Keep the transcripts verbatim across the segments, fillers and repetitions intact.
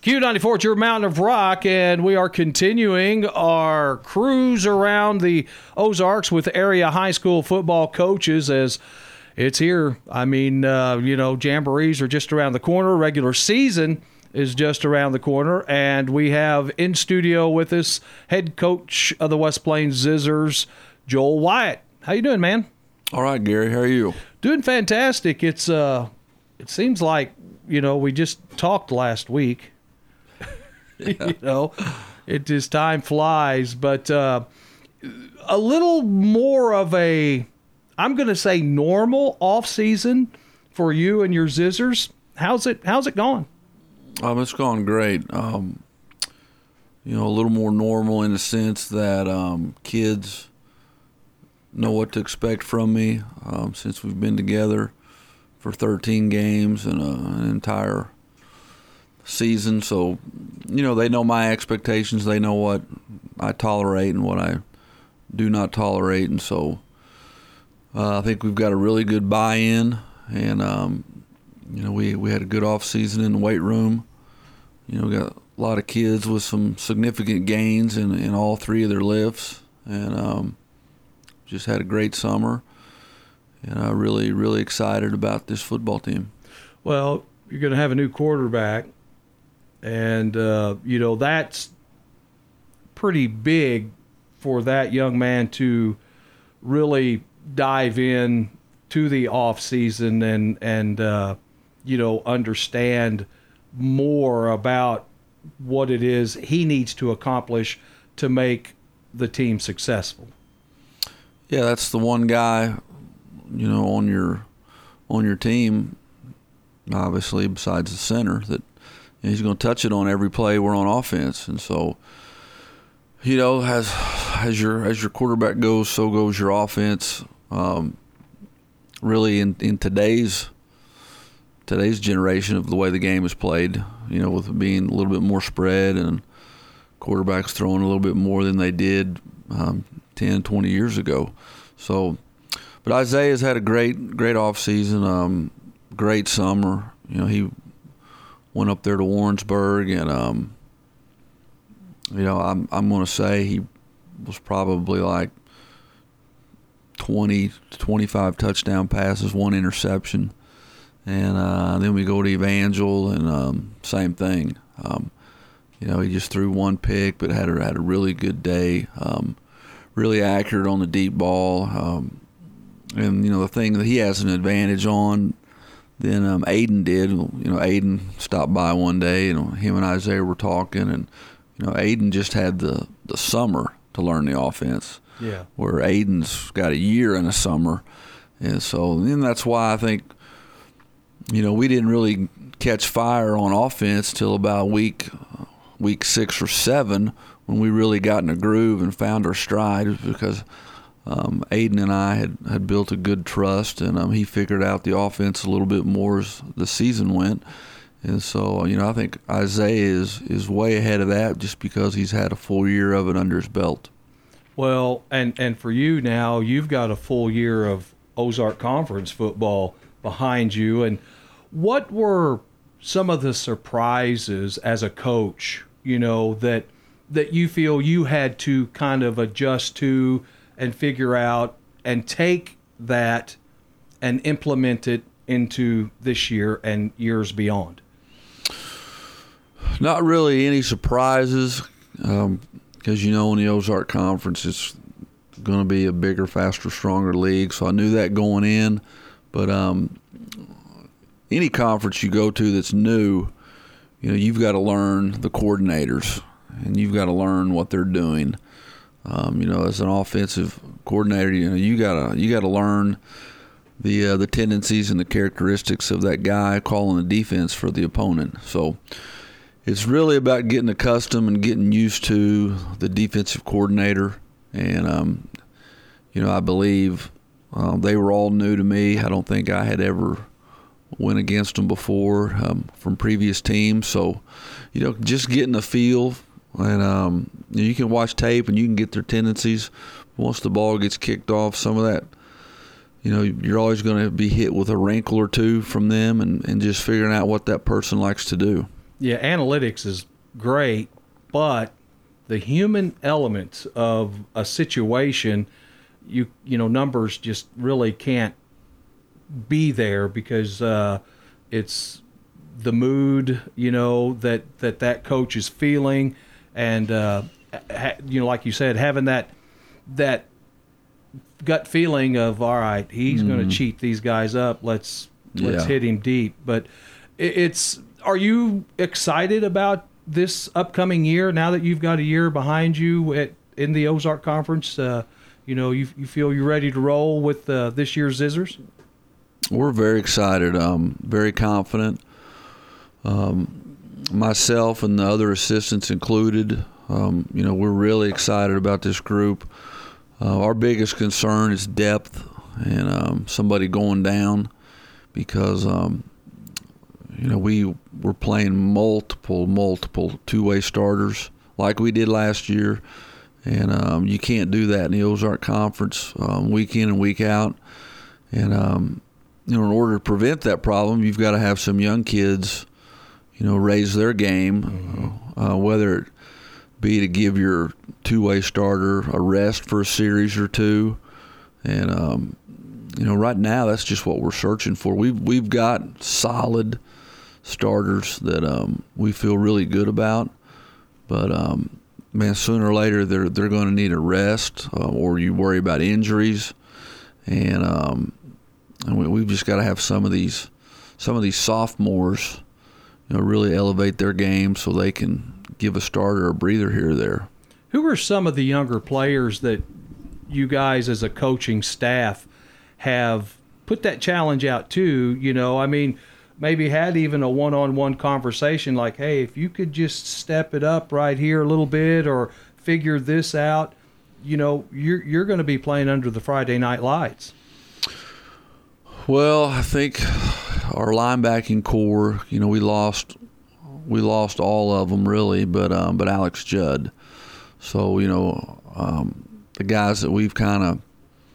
Q ninety-four, it's your Mountain of Rock, and we are continuing our cruise around the Ozarks with area high school football coaches as it's here. I mean, uh, you know, jamborees are just around the corner. Regular season is just around the corner, and we have in studio with us head coach of the West Plains Zizzers, Joel Wyatt. How you doing, man? All right, Gary. How are you? Doing fantastic. It's uh, it seems like, you know, we just talked last week. You know, it just time flies, but uh, a little more of a, I'm going to say normal off season for you and your Zizzers. How's it? How's it going? Um, it's gone great. Um, you know, a little more normal in the sense that um, kids know what to expect from me um, since we've been together for thirteen games and uh, an entire season. So, you know, they know my expectations. They know what I tolerate and what I do not tolerate. And so uh, I think we've got a really good buy-in. And, um, you know, we, we had a good off-season in the weight room. You know, we got a lot of kids with some significant gains in, in all three of their lifts. And um, just had a great summer. And I'm really, really excited about this football team. Well, you're going to have a new quarterback. And, uh, you know, that's pretty big for that young man to really dive in to the off season and, and uh, you know, understand more about what it is he needs to accomplish to make the team successful. Yeah, that's the one guy, you know, on your on your team, obviously, besides the center, that he's going to touch it on every play we're on offense. And so, you know, as as your as your quarterback goes, so goes your offense. Um, really, in, in today's today's generation of the way the game is played, you know, with it being a little bit more spread and quarterbacks throwing a little bit more than they did um, ten, twenty years ago. So, but Isaiah's had a great great offseason, um, great summer. You know, he went up there to Warrensburg, and um, you know, I'm I'm going to say he was probably like twenty to twenty-five touchdown passes, one interception, and uh, then we go to Evangel, and um, same thing. Um, you know, he just threw one pick, but had a, had a really good day. Um, really accurate on the deep ball, um, and you know, the thing that he has an advantage on. Then um, Aiden did. You know, Aiden stopped by one day, and him and Isaiah were talking, and you know, Aiden just had the, the summer to learn the offense. Yeah. Where Aiden's got a year in the summer, and so then that's why I think, you know, we didn't really catch fire on offense till about week week six or seven when we really got in a groove and found our stride, because Um, Aiden and I had, had built a good trust, and um, he figured out the offense a little bit more as the season went. And so, you know, I think Isaiah is, is way ahead of that just because he's had a full year of it under his belt. Well, and, and for you now, you've got a full year of Ozark Conference football behind you. And what were some of the surprises as a coach, you know, that that you feel you had to kind of adjust to and figure out and take that and implement it into this year and years beyond? Not really any surprises, um, because, you know, in the Ozark Conference, it's going to be a bigger, faster, stronger league. So I knew that going in. But um, any conference you go to that's new, you know, you've got to learn the coordinators, and you've got to learn what they're doing. Um, you know, as an offensive coordinator, you know, you gotta you gotta learn the uh, the tendencies and the characteristics of that guy calling the defense for the opponent. So it's really about getting accustomed and getting used to the defensive coordinator. And um, you know, I believe um, they were all new to me. I don't think I had ever went against them before um, from previous teams. So, you know, just getting a feel. And um, you can watch tape and you can get their tendencies. Once the ball gets kicked off, some of that, you know, you're always going to be hit with a wrinkle or two from them, and, and just figuring out what that person likes to do. Yeah, analytics is great, but the human element of a situation, you you know, numbers just really can't be there because uh, it's the mood, you know, that that, that coach is feeling, and uh, ha, you know, like you said, having that that gut feeling of, all right, he's mm-hmm. going to cheat these guys up. Let's let's yeah. hit him deep. But it, it's. Are you excited about this upcoming year now that you've got a year behind you at in the Ozark Conference? Uh, you know, you you feel you're ready to roll with uh, this year's Zizzers? We're very excited. Um, very confident. Um, myself and the other assistants included. Um, you know, we're really excited about this group. Uh, our biggest concern is depth and um, somebody going down because, um, you know, we were playing multiple, multiple two-way starters like we did last year. And um, you can't do that in the Ozark Conference um, week in and week out. And, um, you know, in order to prevent that problem, you've got to have some young kids, you know, raise their game, mm-hmm. uh, whether it be to give your two-way starter a rest for a series or two. And, um, you know, right now that's just what we're searching for. We've, we've got solid starters that um, we feel really good about. But, um, man, sooner or later they're they're going to need a rest uh, or you worry about injuries. And, um, and we, we've just got to have some of these some of these sophomores, you know, really elevate their game so they can give a starter a breather here or there. Who are some of the younger players that you guys as a coaching staff have put that challenge out to? You know, I mean, maybe had even a one-on-one conversation like, hey, if you could just step it up right here a little bit or figure this out, you know, you're you're going to be playing under the Friday night lights. Well, I think our linebacking core, you know, we lost we lost all of them really, but um, but Alex Judd. So, you know, um, the guys that we've kind of,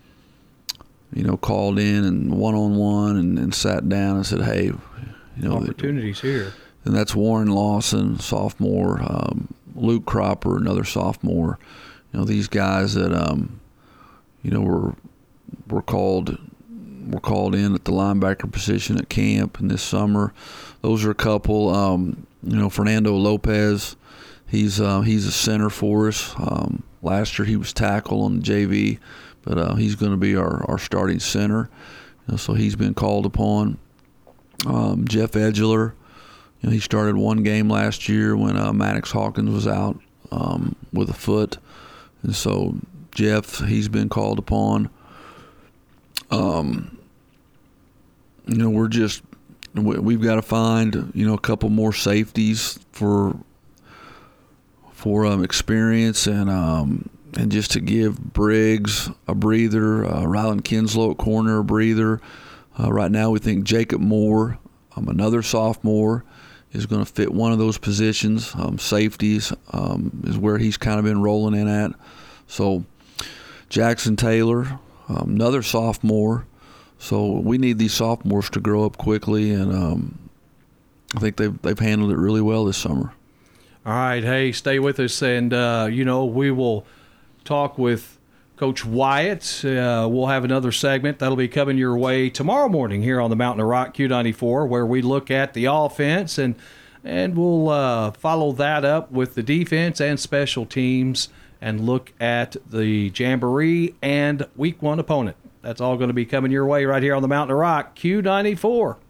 you know, called in and one-on-one and, and sat down and said, hey, you know, opportunities the, here. And that's Warren Lawson, sophomore, um, Luke Cropper, another sophomore. You know, these guys that, um, you know, were were called were called in at the linebacker position at camp and this summer. Those are a couple. Um, you know, Fernando Lopez, he's uh, he's a center for us. Um, last year he was tackle on the J V, but uh, he's going to be our, our starting center. You know, so he's been called upon. Um, Jeff Edgeler, you know, he started one game last year when uh, Maddox Hawkins was out um, with a foot, and so Jeff, he's been called upon. Um, you know, we're just we, we've got to find you know a couple more safeties for for um, experience and um, and just to give Briggs a breather, uh, Ryland Kinslow at corner a breather. Uh, right now, we think Jacob Moore, um, another sophomore, is going to fit one of those positions. Um, safeties um, is where he's kind of been rolling in at. So Jackson Taylor, um, another sophomore. So we need these sophomores to grow up quickly, and um, I think they've they've handled it really well this summer. All right, hey, stay with us, and uh, you know we will talk with Coach Wyatt. Uh, we'll have another segment that'll be coming your way tomorrow morning here on the Mountain of Rock Q ninety-four, where we look at the offense and and we'll uh, follow that up with the defense and special teams and look at the Jamboree and Week One opponent. That's all going to be coming your way right here on the Mountain of Rock Q ninety-four.